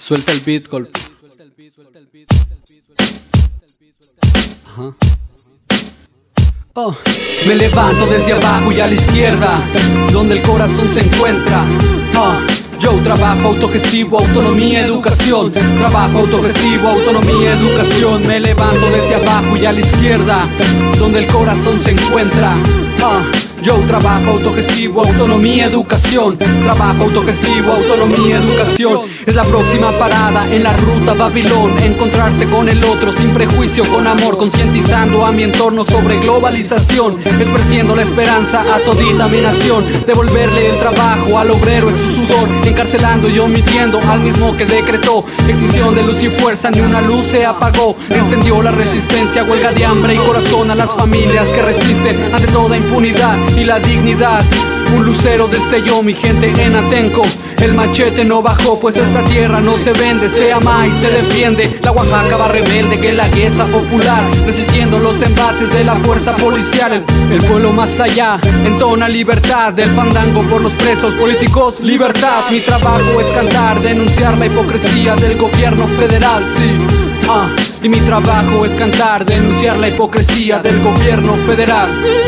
Suelta el beat, golpe. Ajá. Me levanto desde abajo y a la izquierda, donde el corazón se encuentra. Yo trabajo autogestivo, autonomía, educación. Trabajo autogestivo, autonomía, educación. Me levanto desde abajo y a la izquierda, donde el corazón se encuentra. Yo trabajo autogestivo, autonomía, educación. Trabajo autogestivo, autonomía, educación. Es la próxima parada en la ruta Babilón. Encontrarse con el otro sin prejuicio, con amor. Concientizando a mi entorno sobre globalización. Esparciendo la esperanza a todita mi nación. Devolverle el trabajo al obrero en su sudor. Encarcelando y omitiendo al mismo que decretó extinción de luz y fuerza, ni una luz se apagó. Encendió la resistencia, huelga de hambre y corazón a las familias que resisten ante toda impunidad y la dignidad. Un lucero destelló, mi gente, en Atenco. El machete no bajó, pues esta tierra no se vende, se ama y se defiende. La Oaxaca va rebelde, que la guetza popular, resistiendo los embates de la fuerza policial. El pueblo más allá entona libertad, del fandango por los presos políticos, libertad. Mi trabajo es cantar, denunciar la hipocresía del gobierno federal, sí. Y mi trabajo es cantar, denunciar la hipocresía del gobierno federal.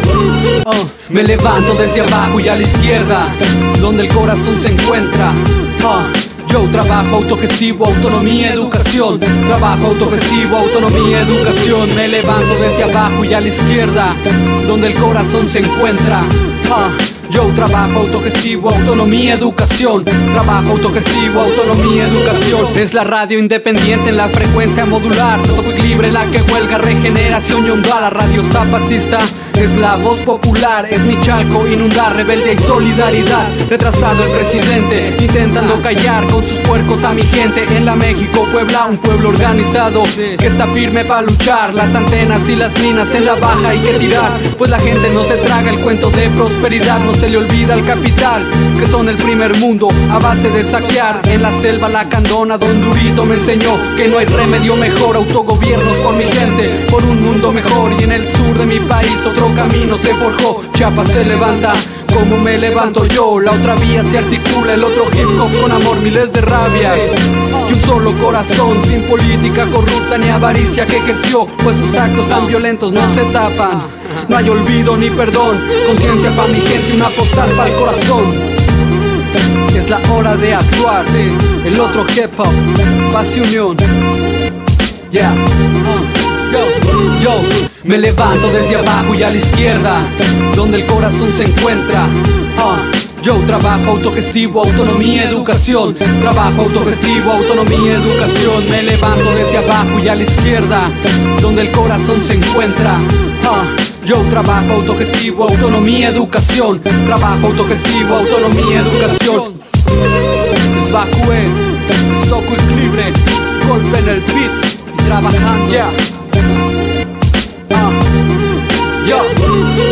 Me levanto desde abajo y a la izquierda, donde el corazón se encuentra. Yo trabajo autogestivo, autonomía, educación. Trabajo autogestivo, autonomía, educación. Me levanto desde abajo y a la izquierda, donde el corazón se encuentra. Yo trabajo autogestivo, autonomía, educación. Trabajo autogestivo, autonomía, educación. Es la radio independiente en la frecuencia modular. Topo y libre la que huelga, regeneración y onda. La radio zapatista es la voz popular. Es mi Chalco, inundar, rebeldía y solidaridad. Retrasado el presidente, intentando callar con sus puercos a mi gente. En la México Puebla, un pueblo organizado que está firme para luchar. Las antenas y las minas en la baja hay que tirar, pues la gente no se traga el cuento de prosperidad. No se le olvida al capital que son el primer mundo a base de saquear. En la selva la candona, don Durito me enseñó que no hay remedio mejor. Autogobiernos por mi gente, por un mundo mejor. Y en el sur de mi país otro camino se forjó. Chiapas se levanta como me levanto yo. La otra vía se articula, el otro hip hop con amor, miles de rabias y un solo corazón, sin política corrupta ni avaricia que ejerció, pues sus actos tan violentos no se tapan. No hay olvido ni perdón, conciencia pa' mi gente, una postal pa' el corazón. Es la hora de actuar, el otro hip hop, paz y unión. Yeah. Yo me levanto desde abajo y a la izquierda, donde el corazón se encuentra. Yo trabajo autogestivo, autonomía, educación. Trabajo autogestivo, autonomía, educación. Me levanto desde abajo y a la izquierda, donde el corazón se encuentra. Yo trabajo autogestivo, autonomía, educación. Trabajo autogestivo, autonomía, educación. Esvacue, estoco equilibre, golpe en el beat y trabajando. Yo